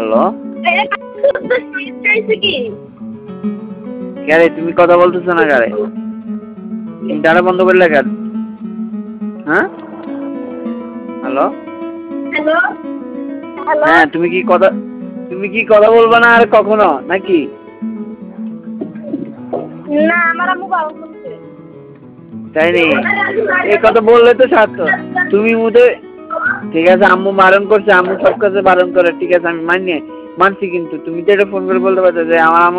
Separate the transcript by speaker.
Speaker 1: hello কারে তুমি কথা বলতেছো না কারে ইন্টারনেট বন্ধ করলে কেন হ্যাঁ হ্যালো
Speaker 2: হ্যালো হ্যালো
Speaker 1: হ্যাঁ তুমি কি কথা বলবা না আর কখনো নাকি
Speaker 2: না আমার আম্মু বাবা বলছে
Speaker 1: তাই নি এই কথা বললে তো সার্থক তুমি মুদে ঠিক আছে আম্মু বারণ করছে আম্মু সব কাজে বারণ করে ঠিক আছে আমি মানছি কিন্তু তুমি তো এটা ফোন করে বলতে পারছো যে আমার